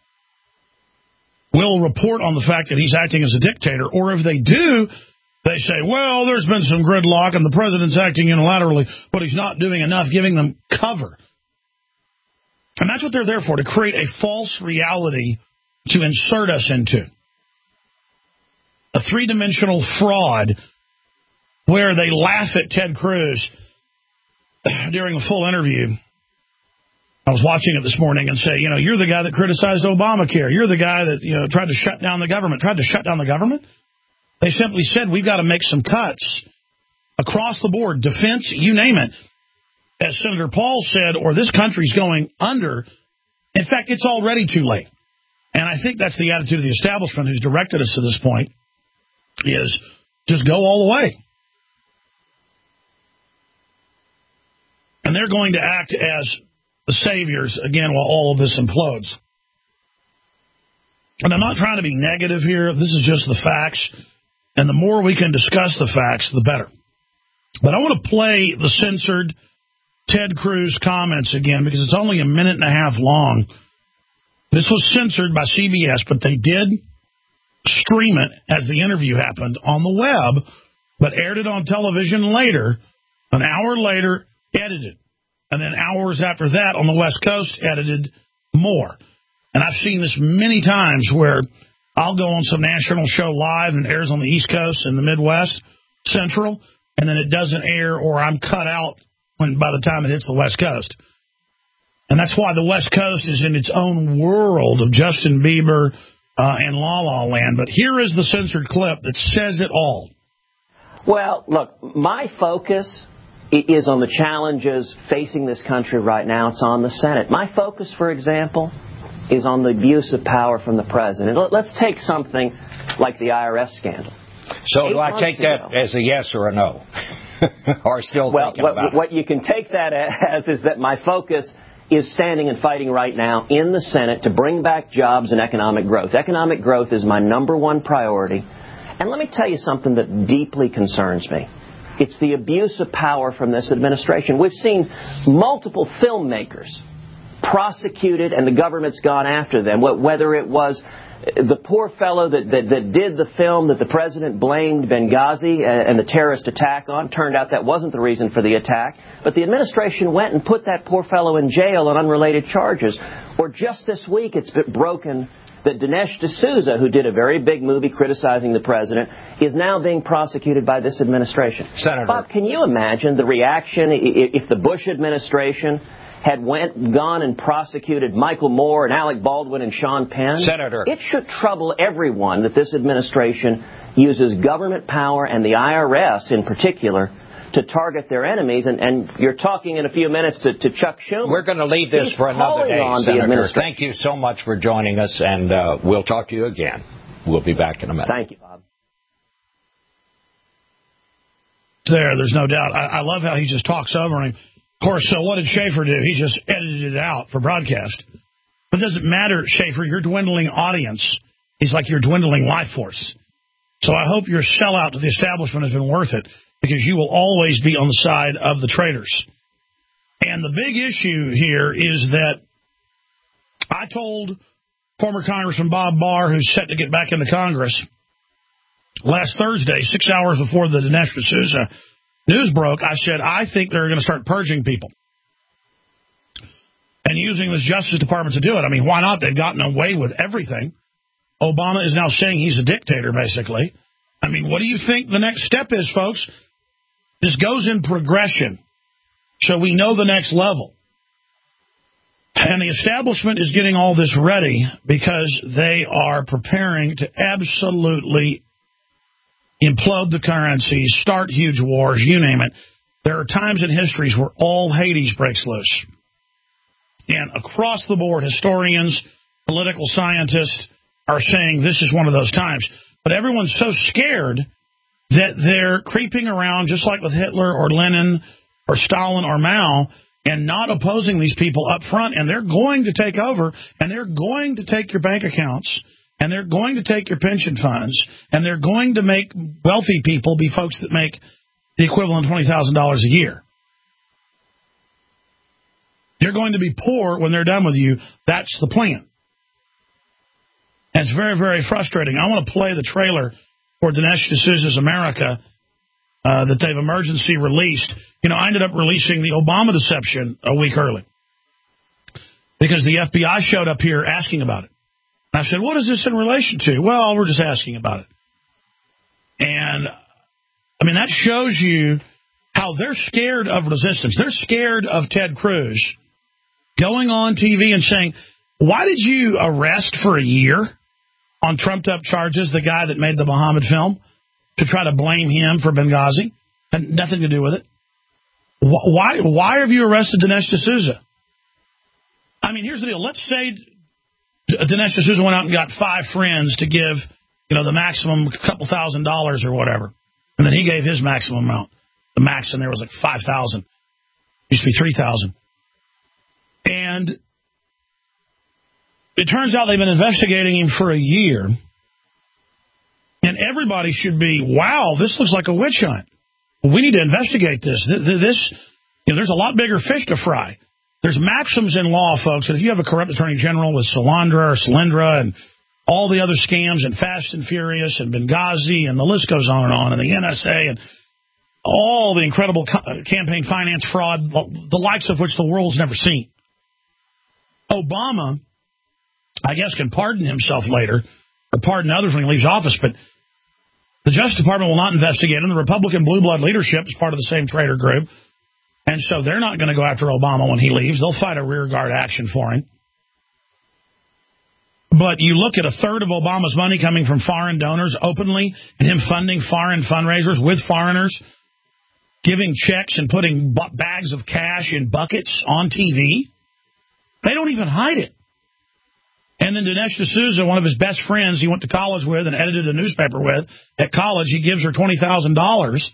will report on the fact that he's acting as a dictator, or if they do, they say, well, there's been some gridlock and the president's acting unilaterally, but he's not doing enough, giving them cover. And that's what they're there for, to create a false reality to insert us into. A three-dimensional fraud where they laugh at Ted Cruz during a full interview. I was watching it this morning and say, you know, you're the guy that criticized Obamacare. You're the guy that, you know, tried to shut down the government. Tried to shut down the government? They simply said, we've got to make some cuts across the board. Defense, you name it. As Senator Paul said, or this country's going under. In fact, it's already too late. And I think that's the attitude of the establishment who's directed us to this point, is just go all the way. And they're going to act as the saviors, again, while all of this implodes. And I'm not trying to be negative here. This is just the facts. And the more we can discuss the facts, the better. But I want to play the censored Ted Cruz comments again, because it's only a minute and a half long. This was censored by C B S, but they did stream it as the interview happened on the web, but aired it on television later, an hour later, edited. And then hours after that on the West Coast, edited more. And I've seen this many times where I'll go on some national show live and it airs on the East Coast and the Midwest, Central, and then it doesn't air, or I'm cut out when by the time it hits the West Coast. And that's why the West Coast is in its own world of Justin Bieber uh, and La La Land. But here is the censored clip that says it all. Well, look, my focus is on the challenges facing this country right now. It's on the Senate. My focus, for example, is on the abuse of power from the president. Let's take something like the I R S scandal. So do I take that as a yes or a no? Or still well, thinking what, about what you can take that as is that my focus is standing and fighting right now in the Senate to bring back jobs and economic growth. Economic growth is my number one priority. And let me tell you something that deeply concerns me. It's the abuse of power from this administration. We've seen multiple filmmakers prosecuted, and the government's gone after them, whether it was the poor fellow that, that, that did the film that the president blamed Benghazi and the terrorist attack on. Turned out that wasn't the reason for the attack. But the administration went and put that poor fellow in jail on unrelated charges. Or just this week, it's been broken that Dinesh D'Souza, who did a very big movie criticizing the president, is now being prosecuted by this administration. Senator. Bob, can you imagine the reaction if the Bush administration had went, gone and prosecuted Michael Moore and Alec Baldwin and Sean Penn? Senator. It should trouble everyone that this administration uses government power, and the I R S in particular, to target their enemies. And, and you're talking in a few minutes to, to Chuck Schumer. We're going to leave this He's for another day, Senator. Thank you so much for joining us, and uh, we'll talk to you again. We'll be back in a minute. Thank you, Bob. There, there's no doubt. I, I love how he just talks over him. Of course, so what did Schaefer do? He just edited it out for broadcast. But it doesn't matter, Schaefer. Your dwindling audience is like your dwindling life force. So I hope your sellout to the establishment has been worth it, because you will always be on the side of the traitors. And the big issue here is that I told former Congressman Bob Barr, who's set to get back into Congress, last Thursday, six hours before the Dinesh D'Souza news broke, I said, I think they're going to start purging people and using this Justice Department to do it. I mean, why not? They've gotten away with everything. Obama is now saying he's a dictator, basically. I mean, what do you think the next step is, folks? This goes in progression, so we know the next level. And the establishment is getting all this ready because they are preparing to absolutely implode the currency, start huge wars, you name it. There are times in histories where all Hades breaks loose. And across the board, historians, political scientists, are saying this is one of those times. But everyone's so scared that they're creeping around, just like with Hitler or Lenin or Stalin or Mao, and not opposing these people up front. And they're going to take over, and they're going to take your bank accounts, and they're going to take your pension funds, and they're going to make wealthy people be folks that make the equivalent of twenty thousand dollars a year. You're going to be poor when they're done with you. That's the plan. And it's very, very frustrating. I want to play the trailer for Dinesh D'Souza's America uh, that they've emergency released. You know, I ended up releasing the Obama deception a week early because the F B I showed up here asking about it. And I said, what is this in relation to? Well, we're just asking about it. And, I mean, that shows you how they're scared of resistance. They're scared of Ted Cruz going on T V and saying, why did you arrest for a year on trumped-up charges the guy that made the Muhammad film to try to blame him for Benghazi? Had nothing to do with it. Why, why have you arrested Dinesh D'Souza? I mean, here's the deal. Let's say Dinesh D'Souza went out and got five friends to give, you know, the maximum couple thousand dollars or whatever. And then he gave his maximum amount. The max in there was like five thousand. Used to be three thousand. And it turns out they've been investigating him for a year. And everybody should be, wow, this looks like a witch hunt. We need to investigate this. This, you know, there's a lot bigger fish to fry. There's maxims in law, folks, that if you have a corrupt attorney general with Solandra or Solyndra and all the other scams and Fast and Furious and Benghazi and the list goes on and on, and the N S A and all the incredible campaign finance fraud, the likes of which the world's never seen. Obama, I guess, can pardon himself later or pardon others when he leaves office, but the Justice Department will not investigate him. The Republican blue blood leadership is part of the same traitor group, and so they're not going to go after Obama when he leaves. They'll fight a rearguard action for him. But you look at a third of Obama's money coming from foreign donors openly and him funding foreign fundraisers with foreigners, giving checks and putting bags of cash in buckets on T V. They don't even hide it. And then Dinesh D'Souza, one of his best friends he went to college with and edited a newspaper with at college, he gives her twenty thousand dollars.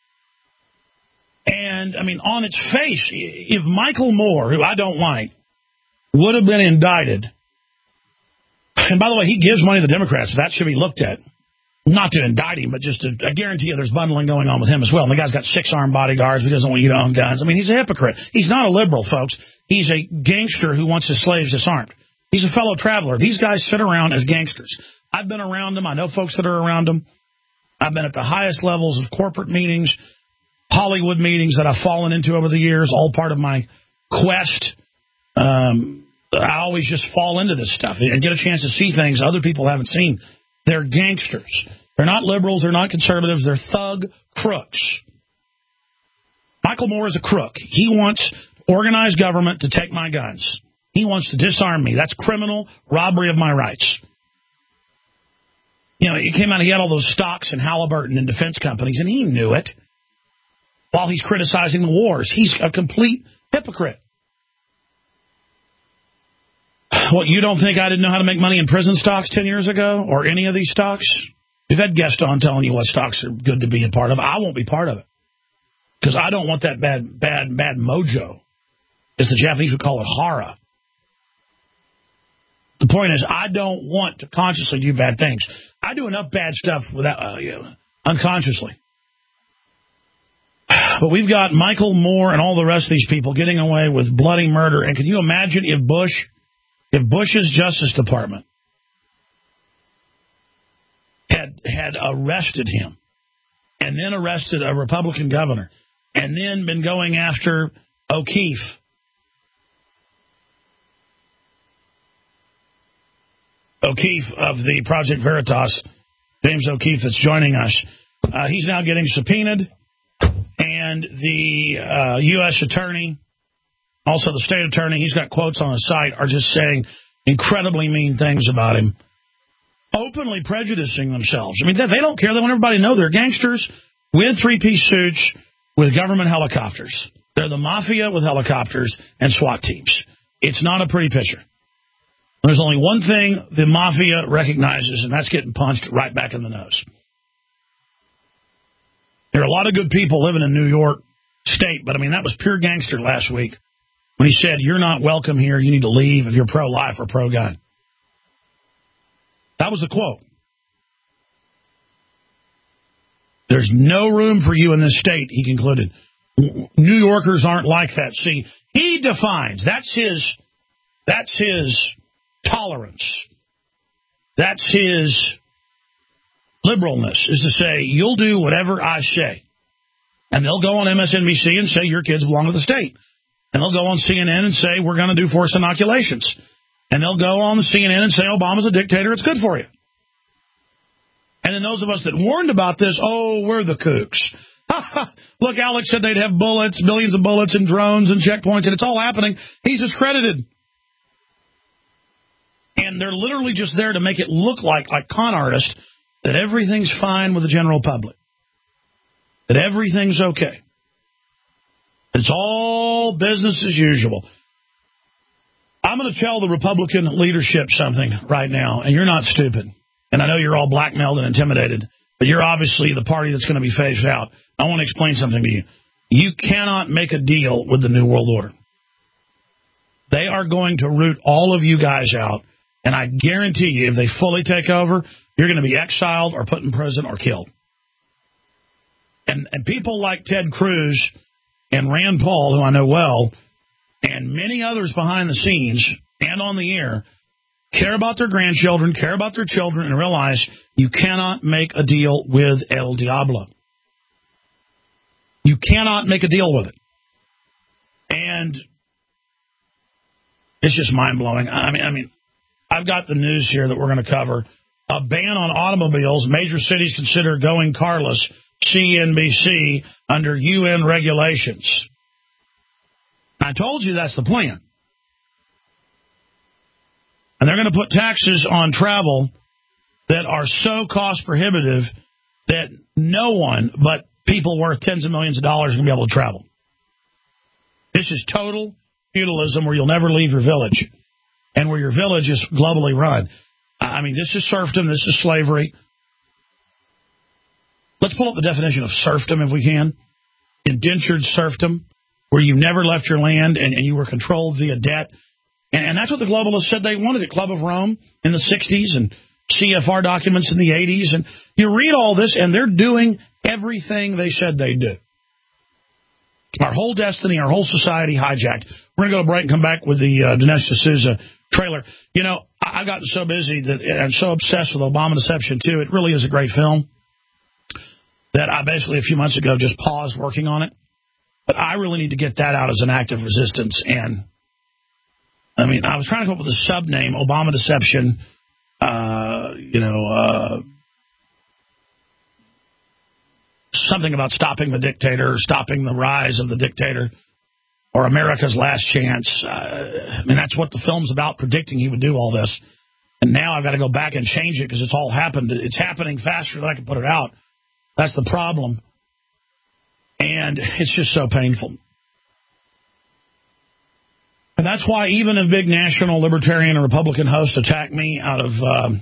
And, I mean, on its face, if Michael Moore, who I don't like, would have been indicted, and by the way, he gives money to the Democrats, so that should be looked at. Not to indict him, but just to, I guarantee you there's bundling going on with him as well. And the guy's got six armed bodyguards. He doesn't want you to own guns. I mean, he's a hypocrite. He's not a liberal, folks. He's a gangster who wants his slaves disarmed. He's a fellow traveler. These guys sit around as gangsters. I've been around them. I know folks that are around them. I've been at the highest levels of corporate meetings, Hollywood meetings that I've fallen into over the years, all part of my quest. Um, I always just fall into this stuff and get a chance to see things other people haven't seen. They're gangsters. They're not liberals. They're not conservatives. They're thug crooks. Michael Moore is a crook. He wants organized government to take my guns. He wants to disarm me. That's criminal robbery of my rights. You know, he came out, he had all those stocks in Halliburton and defense companies, and he knew it while he's criticizing the wars. He's a complete hypocrite. What, you don't think I didn't know how to make money in prison stocks ten years ago or any of these stocks? We've had guests on telling you what stocks are good to be a part of. I won't be part of it because I don't want that bad, bad, bad mojo, as the Japanese would call it, hara. The point is, I don't want to consciously do bad things. I do enough bad stuff without uh, you know, unconsciously. But we've got Michael Moore and all the rest of these people getting away with bloody murder. And can you imagine if Bush, if Bush's Justice Department had had arrested him and then arrested a Republican governor and then been going after O'Keefe? O'Keefe of the Project Veritas, James O'Keefe, that's joining us. Uh, he's now getting subpoenaed, and the uh, U S attorney, also the state attorney, he's got quotes on his site, are just saying incredibly mean things about him, openly prejudicing themselves. I mean, they, they don't care. They want everybody to know they're gangsters with three-piece suits with government helicopters. They're the mafia with helicopters and SWAT teams. It's not a pretty picture. There's only one thing the mafia recognizes, and that's getting punched right back in the nose. There are a lot of good people living in New York State, but, I mean, that was pure gangster last week when he said, you're not welcome here, you need to leave if you're pro-life or pro-gun. That was the quote. There's no room for you in this state, he concluded. New Yorkers aren't like that. See, he defines, that's his, that's his tolerance. That's his liberalness, is to say, you'll do whatever I say. And they'll go on M S N B C and say, your kids belong to the state. And they'll go on C N N and say, we're going to do forced inoculations. And they'll go on C N N and say, Obama's a dictator, it's good for you. And then those of us that warned about this, oh, we're the kooks. Look, Alex said they'd have bullets, millions of bullets and drones and checkpoints, and it's all happening. He's discredited. And they're literally just there to make it look like, like con artists, that everything's fine with the general public. That everything's okay. It's all business as usual. I'm going to tell the Republican leadership something right now, and you're not stupid. And I know you're all blackmailed and intimidated, but you're obviously the party that's going to be phased out. I want to explain something to you. You cannot make a deal with the New World Order. They are going to root all of you guys out, and I guarantee you, if they fully take over, you're going to be exiled or put in prison or killed. And, and people like Ted Cruz and Rand Paul, who I know well, and many others behind the scenes and on the air, care about their grandchildren, care about their children, and realize you cannot make a deal with El Diablo. You cannot make a deal with it. And it's just mind-blowing. I mean, I mean, I've got the news here that we're going to cover. A ban on automobiles. Major cities consider going carless. C N B C under U N regulations. I told you that's the plan. And they're going to put taxes on travel that are so cost prohibitive that no one but people worth tens of millions of dollars are going to be able to travel. This is total feudalism where you'll never leave your village and where your village is globally run. I mean, this is serfdom. This is slavery. Let's pull up the definition of serfdom if we can. Indentured serfdom, where you never left your land and, and you were controlled via debt. And, and that's what the globalists said they wanted at Club of Rome in the sixties and C F R documents in the eighties. And you read all this, and they're doing everything they said they'd do. Our whole destiny, our whole society hijacked. We're going to go to break and come back with the uh, Dinesh D'Souza trailer. You know, I, I've gotten so busy that I'm so obsessed with Obama Deception two. It really is a great film that I basically a few months ago just paused working on it. But I really need to get that out as an act of resistance. And, I mean, I was trying to come up with a sub-name, Obama Deception, uh, you know, uh, something about stopping the dictator, stopping the rise of the dictator, or America's Last Chance. Uh, I mean, that's what the film's about, predicting he would do all this. And now I've got to go back and change it because it's all happened. It's happening faster than I can put it out. That's the problem. And it's just so painful. And that's why even if big national libertarian and Republican hosts attack me out of um,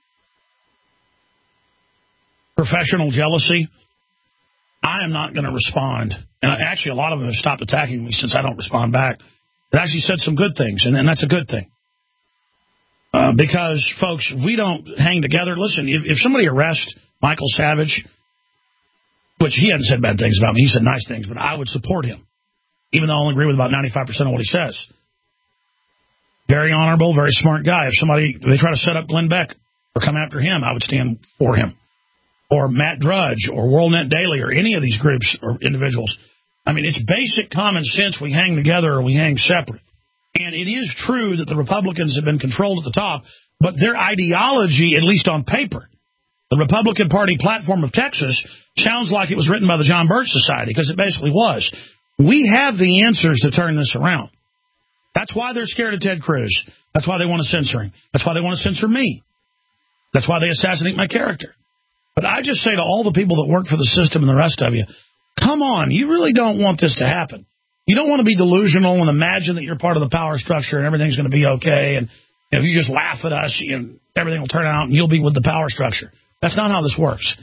professional jealousy, I am not going to respond. And actually, a lot of them have stopped attacking me since I don't respond back. They actually said some good things, and, and that's a good thing. Uh, because, folks, if we don't hang together, listen, if, if somebody arrests Michael Savage, which he hadn't said bad things about me, he said nice things, but I would support him, even though I only agree with about ninety-five percent of what he says. Very honorable, very smart guy. If somebody, if they try to set up Glenn Beck or come after him, I would stand for him. Or Matt Drudge or WorldNet Daily or any of these groups or individuals. I mean, it's basic common sense. We hang together or we hang separate. And it is true that the Republicans have been controlled at the top, but their ideology, at least on paper, the Republican Party platform of Texas, sounds like it was written by the John Birch Society, because it basically was. We have the answers to turn this around. That's why they're scared of Ted Cruz. That's why they want to censor him. That's why they want to censor me. That's why they assassinate my character. But I just say to all the people that work for the system and the rest of you, come on, you really don't want this to happen. You don't want to be delusional and imagine that you're part of the power structure and everything's going to be okay and, If you just laugh at us, you know, everything will turn out and you'll be with the power structure. That's not how this works.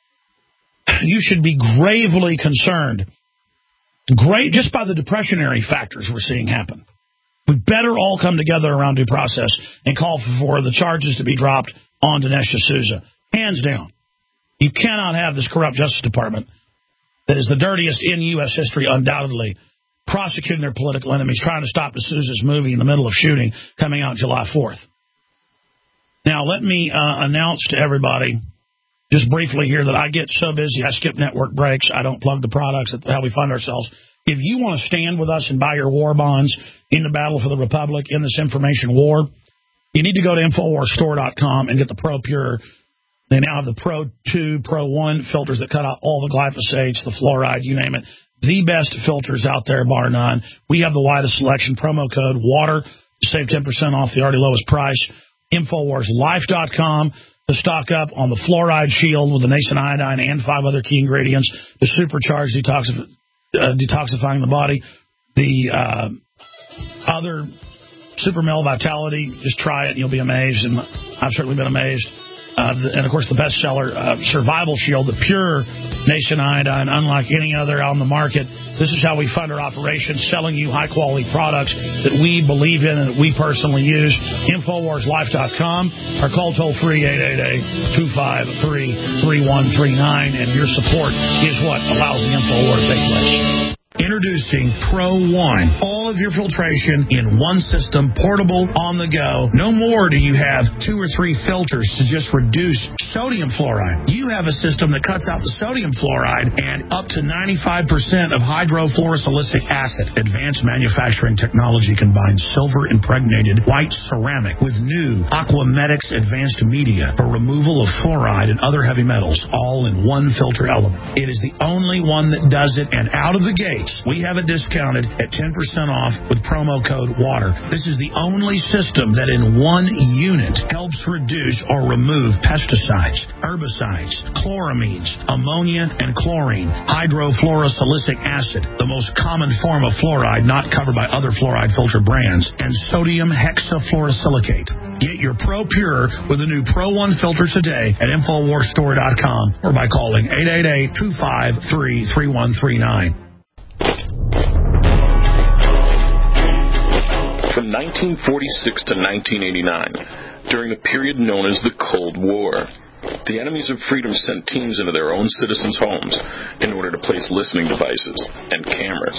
You should be gravely concerned, great just by the depressionary factors we're seeing happen. We better all come together around due process and call for the charges to be dropped on Dinesh D'Souza. Hands down. You cannot have this corrupt Justice Department that is the dirtiest in U S history, undoubtedly, prosecuting their political enemies, trying to stop D'Souza's movie in the middle of shooting coming out July fourth. Now, let me uh, announce to everybody, just briefly here, that I get so busy, I skip network breaks, I don't plug the products, that's how we fund ourselves. If you want to stand with us and buy your war bonds in the battle for the Republic, in this information war, you need to go to Infowars Store dot com and get the Pro Pure. They now have the Pro two, Pro one filters that cut out all the glyphosates, the fluoride, you name it. The best filters out there, bar none. We have the widest selection. Promo code WATER to save ten percent off the already lowest price. Infowars Life dot com to stock up on the fluoride shield with the nascent iodine and five other key ingredients to supercharge detoxif- uh, detoxifying the body. The uh, other Super Male Vitality, just try it and you'll be amazed, and I've certainly been amazed. Uh, the, and, of course, the bestseller, uh, Survival Shield, the pure nascent iodine, unlike any other on the market. This is how we fund our operations, selling you high-quality products that we believe in and that we personally use. Infowars Life dot com. Our call toll-free, eight eight eight, two five three, three one three nine. And your support is what allows the Infowars to take place. Introducing Pro one. All of your filtration in one system, portable, on the go. No more do you have two or three filters to just reduce sodium fluoride. You have a system that cuts out the sodium fluoride and up to ninety-five percent of hydrofluorosilicic acid. Advanced manufacturing technology combines silver-impregnated white ceramic with new Aquamedics advanced media for removal of fluoride and other heavy metals, all in one filter element. It is the only one that does it, and out of the gate, we have it discounted at ten percent off with promo code WATER. This is the only system that in one unit helps reduce or remove pesticides, herbicides, chloramines, ammonia, and chlorine, hydrofluorosilicic acid, the most common form of fluoride not covered by other fluoride filter brands, and sodium hexafluorosilicate. Get your Pro Pure with the new Pro one filter today at Infowars Store dot com or by calling eight eight eight, two five three, three one three nine. From nineteen forty-six to nineteen eighty-nine, during a period known as the Cold War, the enemies of freedom sent teams into their own citizens' homes in order to place listening devices and cameras.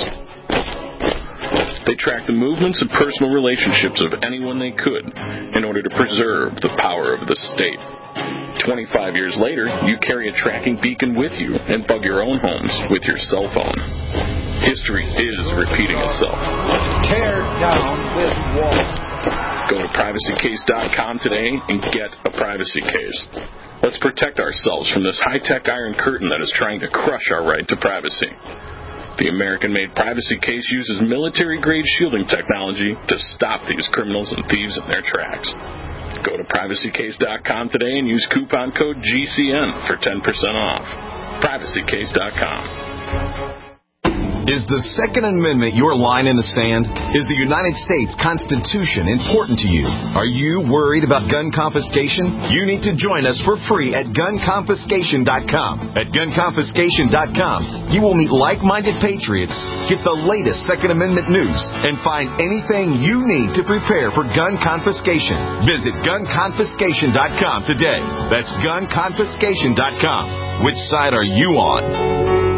They tracked the movements and personal relationships of anyone they could in order to preserve the power of the state. twenty-five years later, you carry a tracking beacon with you and bug your own homes with your cell phone. History is repeating itself. Tear down this wall. Go to privacy case dot com today and get a privacy case. Let's protect ourselves from this high-tech iron curtain that is trying to crush our right to privacy. The American-made privacy case uses military-grade shielding technology to stop these criminals and thieves in their tracks. Go to privacy case dot com today and use coupon code G C N for ten percent off. privacy case dot com. Is the Second Amendment your line in the sand? Is the United States Constitution important to you? Are you worried about gun confiscation? You need to join us for free at gun confiscation dot com. At gun confiscation dot com, you will meet like-minded patriots, get the latest Second Amendment news, and find anything you need to prepare for gun confiscation. Visit gun confiscation dot com today. That's gun confiscation dot com. Which side are you on?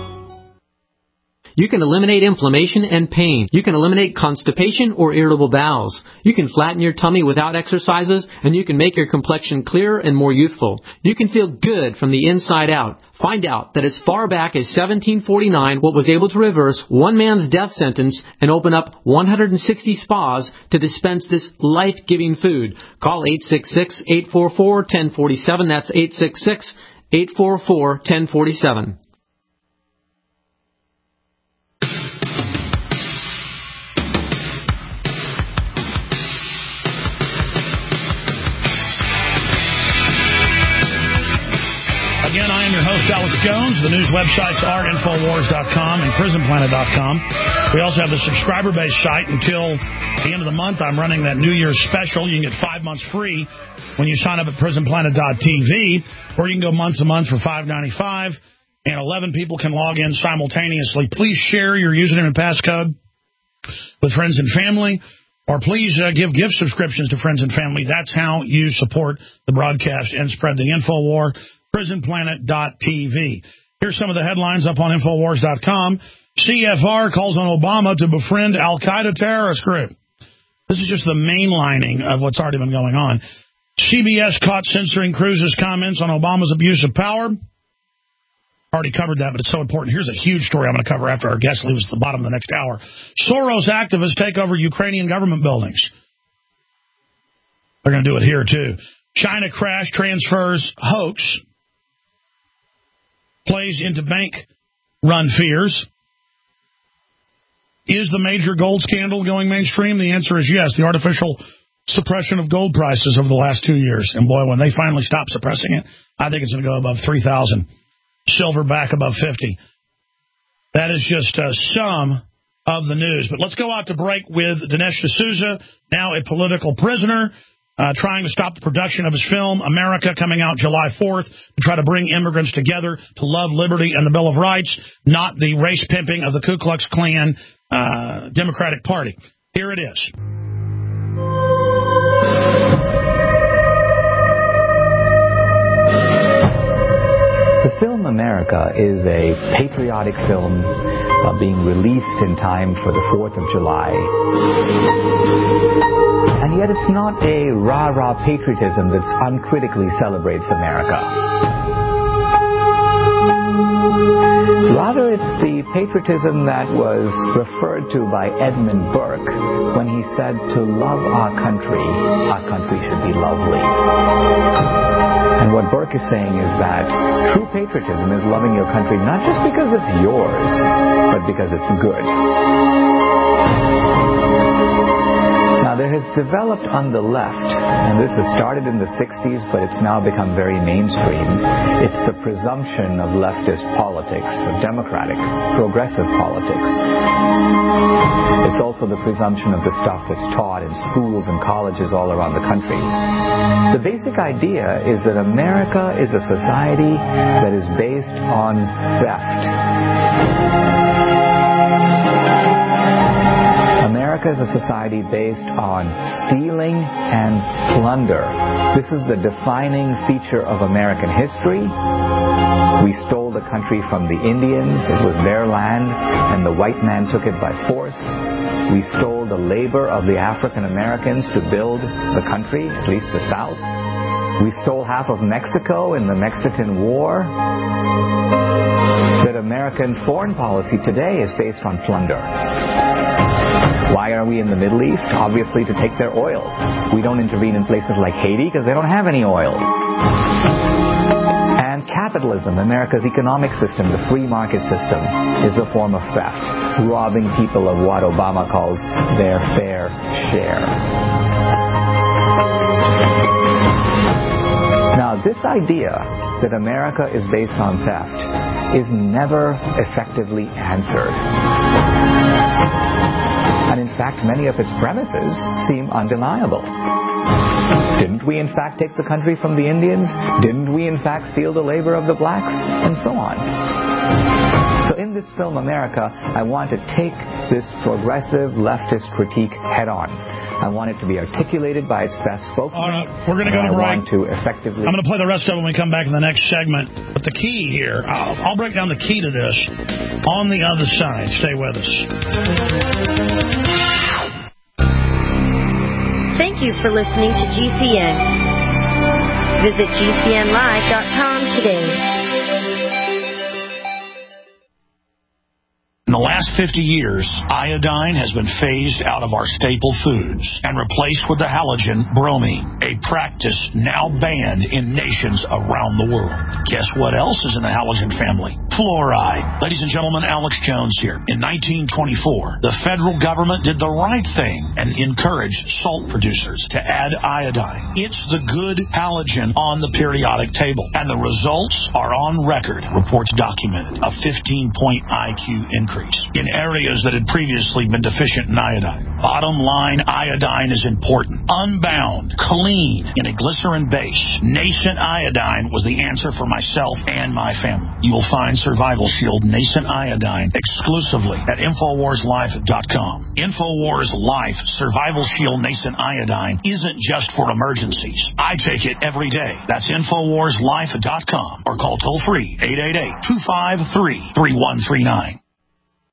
You can eliminate inflammation and pain. You can eliminate constipation or irritable bowels. You can flatten your tummy without exercises, and you can make your complexion clearer and more youthful. You can feel good from the inside out. Find out that as far back as seventeen forty-nine, what was able to reverse one man's death sentence and open up one hundred sixty spas to dispense this life-giving food. Call eight six six, eight four four, one zero four seven. That's eight six six, eight four four, one zero four seven. Again, I am I'm your host, Alex Jones. The news websites are Infowars dot com and Prison Planet dot com. We also have the subscriber-based site. Until the end of the month, I'm running that New Year's special. You can get five months free when you sign up at Prison Planet dot T V, or you can go months a month for five ninety-five, and eleven people can log in simultaneously. Please share your username and passcode with friends and family, or please uh, give gift subscriptions to friends and family. That's how you support the broadcast and spread the InfoWar. Prison Planet dot T V. Here's some of the headlines up on Infowars dot com. C F R calls on Obama to befriend Al-Qaeda terrorist group. This is just the mainlining of what's already been going on. C B S caught censoring Cruz's comments on Obama's abuse of power. Already covered that, but it's so important. Here's a huge story I'm going to cover after our guest leaves at the bottom of the next hour. Soros activists take over Ukrainian government buildings. They're going to do it here, too. China crash transfers hoax. Plays into bank run fears. Is the major gold scandal going mainstream? The answer is yes. The artificial suppression of gold prices over the last two years. And boy, when they finally stop suppressing it, I think it's going to go above three thousand. Silver back above fifty. That is just uh, some of the news. But let's go out to break with Dinesh D'Souza, now a political prisoner, Uh, trying to stop the production of his film, America, coming out July fourth, to try to bring immigrants together to love liberty and the Bill of Rights, not the race pimping of the Ku Klux Klan uh, Democratic Party. Here it is. The film America is a patriotic film uh, being released in time for the fourth of July. And yet it's not a rah-rah patriotism that uncritically celebrates America. Rather, it's the patriotism that was referred to by Edmund Burke when he said, to love our country, our country should be lovely. And what Burke is saying is that true patriotism is loving your country not just because it's yours, but because it's good. Now, there has developed on the left, and this has started in the sixties, but it's now become very mainstream, it's the presumption of leftist politics, of democratic, progressive politics. It's also the presumption of the stuff that's taught in schools and colleges all around the country. The basic idea is that America is a society that is based on theft. America is a society based on stealing and plunder. This is the defining feature of American history. We stole the country from the Indians. It was their land, and the white man took it by force. We stole the labor of the African Americans to build the country, at least the South. We stole half of Mexico in the Mexican War. That American foreign policy today is based on plunder. Why are we in the Middle East? Obviously to take their oil. We don't intervene in places like Haiti because they don't have any oil. And capitalism, America's economic system, the free market system, is a form of theft, robbing people of what Obama calls their fair share. Now, this idea that America is based on theft is never effectively answered. And in fact, many of its premises seem undeniable. Didn't we in fact take the country from the Indians? Didn't we in fact steal the labor of the blacks? And so on. So in this film, America, I want to take this progressive leftist critique head on. I want it to be articulated by its best spokesman. All right, we're going to go to break. I want to effectively... I'm going to play the rest of it when we come back in the next segment. But the key here, I'll, I'll break down the key to this on the other side. Stay with us. Thank you for listening to G C N. Visit G C N live dot com today. In the last fifty years, iodine has been phased out of our staple foods and replaced with the halogen bromine, a practice now banned in nations around the world. Guess what else is in the halogen family? Fluoride. Ladies and gentlemen, Alex Jones here. In nineteen twenty-four, the federal government did the right thing and encouraged salt producers to add iodine. It's the good halogen on the periodic table, and the results are on record, reports documented, a fifteen-point I Q increase in areas that had previously been deficient in iodine. Bottom line, iodine is important. Unbound, clean, in a glycerin base, nascent iodine was the answer for myself and my family. You will find Survival Shield Nascent Iodine exclusively at Infowars Life dot com. Infowars Life Survival Shield Nascent Iodine isn't just for emergencies. I take it every day. That's Infowars Life dot com or call toll free eight eight eight, two five three, three one three nine.